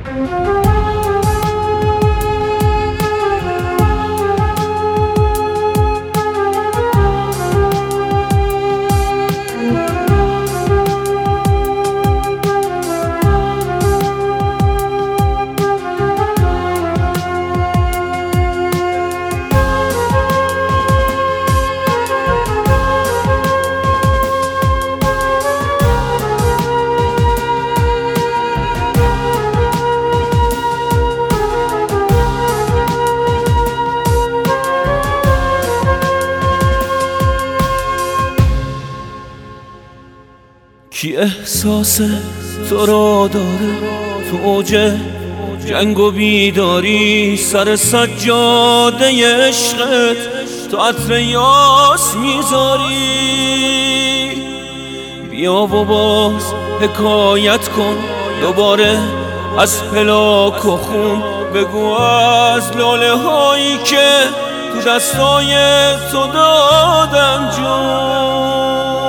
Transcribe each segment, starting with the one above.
کی احساس تو را داره تو اوج جنگ و بیداری، سر سجاده عشقت تو عطر یاس میذاری. بیا و باز حکایت کن دوباره از پلاک و خون، بگو از لاله هایی که تو دستای تو دادن جون.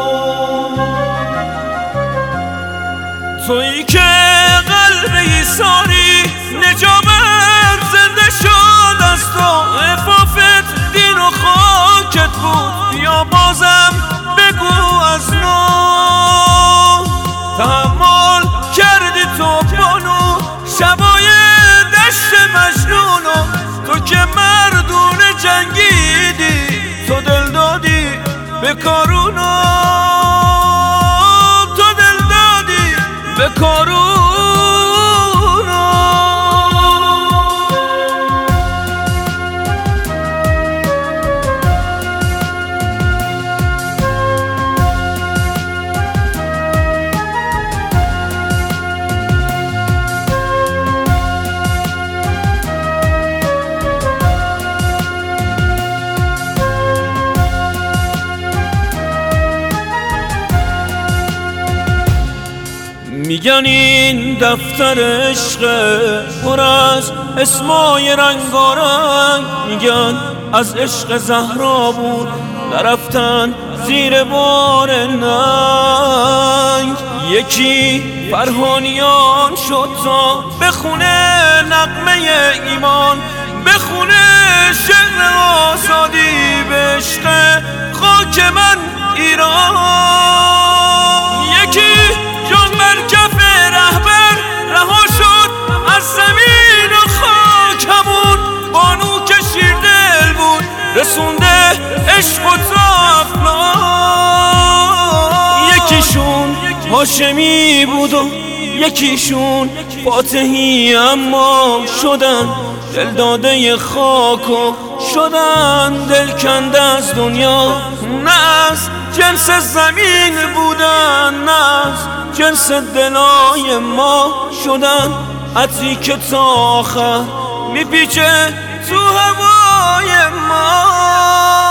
تویی که قلب ایثاری نجابت زنده شد از تو، عفافت دین و خاکت بود. بیا بازم بگو از نو تحمل کردی تو بانو شبای دشت مجنونو. تو که مردون جنگیدی تو دل دادی به کارونو، به کارونو. میگن این دفتر عشق پر از اسمای رنگارنگ، میگن از عشق زهرا بود نرفتن زیر بار ننگ. یکی فرهانیان شد تا بخونه نغمه ایمان، بخونه شعر آزادی به عشق خاک من ایران. یکی جان بر کف رهبر رها شد از زمین و خاک، همون بانو که شیردل بود رسونده عشق و افلاک. یکیشون هاشمی بود و یکیشون فاتحی، اما شدن دل داده خاک و شدن دل کنده از دنیا. نه از جنس زمین بودن نه از جنس دلای ما، شدن عطری که تا آخر میپیچه تو هوای ما.